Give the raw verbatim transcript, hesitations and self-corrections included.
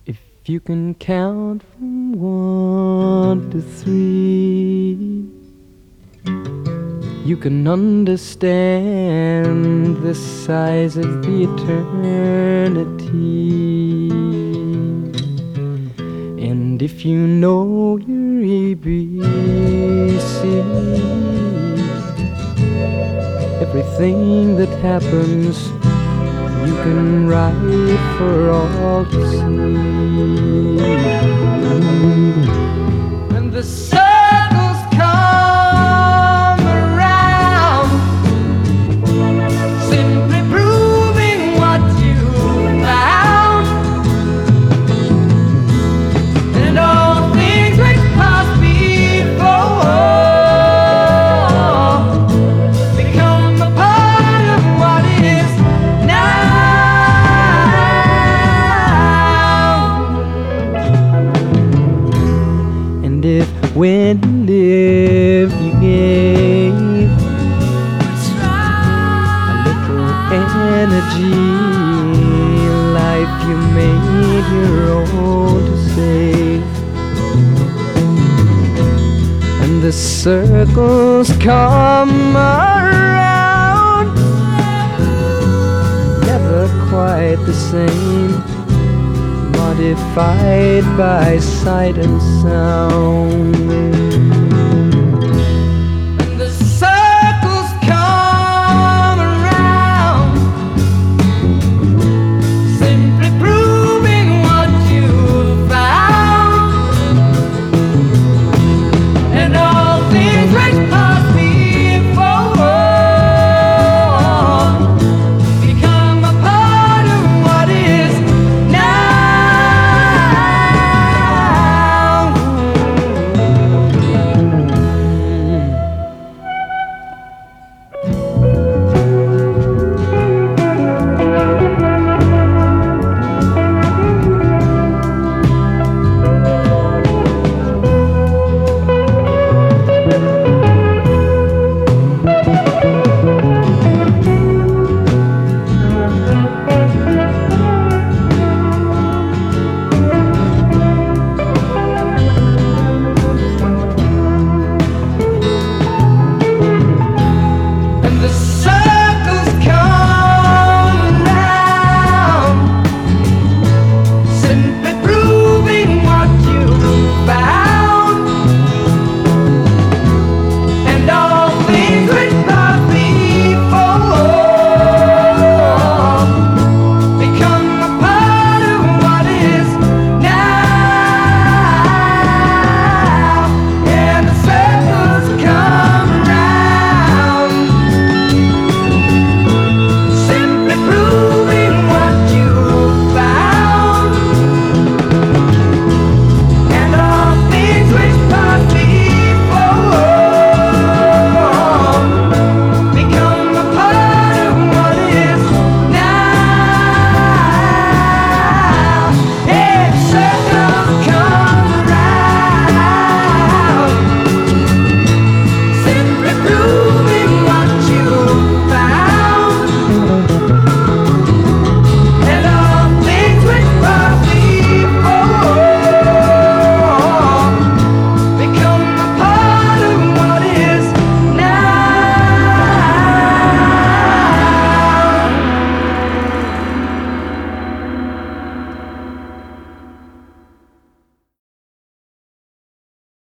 If you can count from one to three, you can understand the size of the eternity. And if you know your A B C, everything that happens you can write for all to see. And the circles come around, simply proving what you found. And all things which passed before become a part of what is now. And if when you live you gave a little energy, life you made your own to save. And the circles come around, never quite the same, modified by sight and sound.